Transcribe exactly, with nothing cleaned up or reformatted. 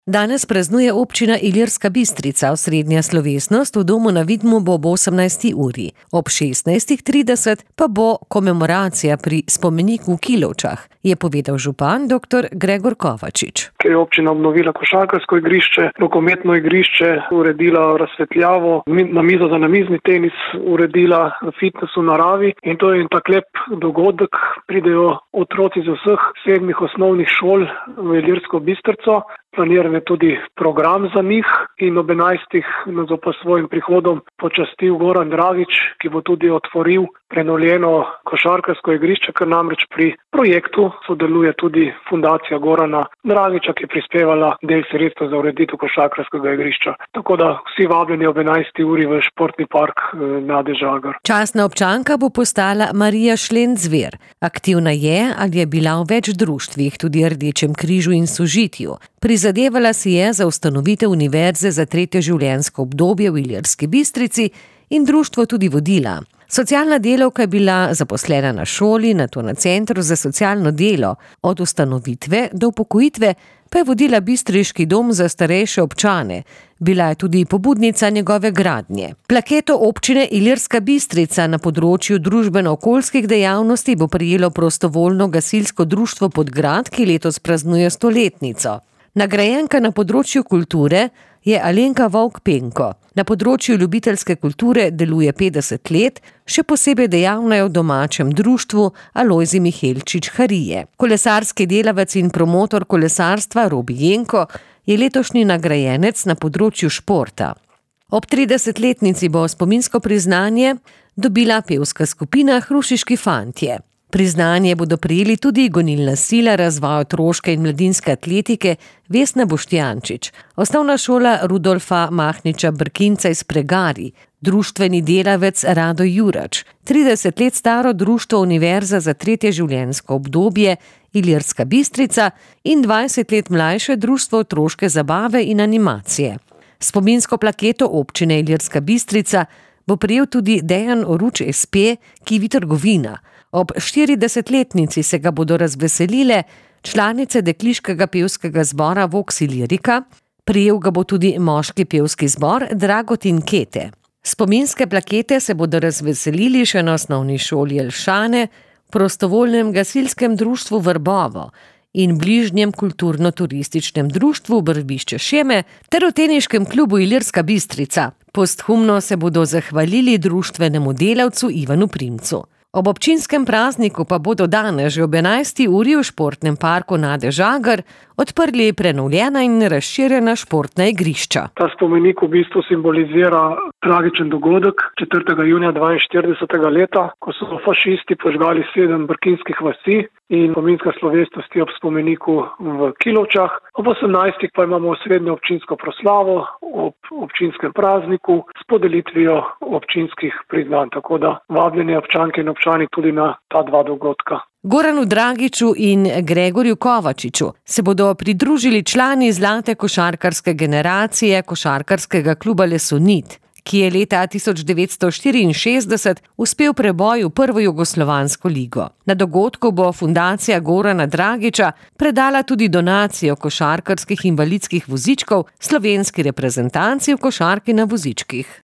Danes praznuje občina Ilirska Bistrica. Osrednja slovesnost v domu na Vidmu bo ob osemnajsti uri. Ob šestnajst trideset pa bo komemoracija pri spomeniku v Kilovčah, je povedal župan doktor Gregor Kovačič. Ker je občina obnovila košarkarsko igrišče, rokometno igrišče, uredila razsvetljavo, na mizo za namizni tenis, uredila fitness v naravi in to je en tak lep dogodek. Pridejo otroci z vseh sedmih osnovnih šol v Ilirsko Bistrico. Planiran je tudi program za njih in ob enajstih nas bo pa svojim prihodom počastil Goran Dragič, ki bo tudi otvoril prenovljeno košarkarsko igrišče, ker namreč pri projektu sodeluje tudi fundacija Gorana Dragiča, ki je prispevala del sredstva za ureditev košarkarskega igrišča. Tako da vsi vabljeni ob enajsti uri v športni park Nade Žagar. Častna občanka bo postala Marija Šlenc-Zver. Aktivna je ali je bila v več društvih, tudi Rdečem križu in Sožitju. Prizadevala si je za ustanovitev univerze za tretje življenjsko obdobje v Ilirski Bistrici in društvo tudi vodila. Socialna delavka je bila zaposlena na šoli, nato na Centru za socialno delo. Od ustanovitve do upokojitve pa je vodila bistriški dom za starejše občane. Bila je tudi pobudnica njegove gradnje. Plaketo občine Ilirska Bistrica na področju družbeno-okoljskih dejavnosti bo prejelo prostovoljno gasilsko društvo Podgrad, ki letos praznuje stoletnico. Nagrajenka na področju kulture je Alenka Vovk-Penko. Na področju ljubiteljske kulture deluje petdeset let, še posebej dejavna je v domačem društvu Alojzij Mihelčič Harije. Kolesarski delavec in promotor kolesarstva Robi Jenko je letošnji nagrajenec na področju športa. Ob tridesetletnici bo spominsko priznanje dobila pevska skupina Hrušiški fantje. Priznanje bodo prejeli tudi gonilna sila razvoja otroške in mladinske atletike Vesna Boštjančič, osnovna šola Rudolfa Mahniča Brkinca iz Pregari, društveni delavec Rado Jurač, trideset let staro društvo Univerza za tretje življenjsko obdobje Ilirska Bistrica in dvajset let mlajše društvo otroške zabave in animacije. Spominsko plaketo občine Ilirska Bistrica bo prejel tudi Dejan Oruč es pe Kivi Trgovina. Ob štiridesetletnici se ga bodo razveselile članice dekliškega pevskega zbora Vox Ilirika, prejel ga bo tudi moški pevski zbor Dragotin Kete. Spominske plakete se bodo razveselili še na osnovni šoli Jelšane, prostovoljnem gasilskem društvu Vrbovo in bližnjem kulturno-turističnem društvu Brbišče Šeme ter v teniškem klubu Ilirska Bistrica. Posthumno se bodo zahvalili društvenemu delavcu Ivanu Primcu. Ob občinskem prazniku pa bodo danes že ob enajsti uri v športnem parku Nade Žagar odprli prenovljena in razširjena športna igrišča. Ta spomenik v bistvu simbolizira tragičen dogodek četrtega junija dvainštiridesetega leta, ko so fašisti požgali sedem brkinskih vasi in spominska slovesnost je ob spomeniku v Kilovčah. Ob osemnajstih pa imamo osrednjo občinsko proslavo ob občinskem prazniku s podelitvijo občinskih priznanj, tako da vabljeni občanke in občani tudi na ta dva dogodka. Goranu Dragiču in Gregorju Kovačiču se bodo pridružili člani zlate košarkarske generacije košarkarskega kluba Lesonit, ki je leta tisoč devetsto štiriinšestdeset uspel preboj v prvo jugoslovansko ligo. Na dogodku bo fundacija Gorana Dragiča predala tudi donacijo košarkarskih invalidskih vozičkov slovenski reprezentanci v košarki na vozičkih.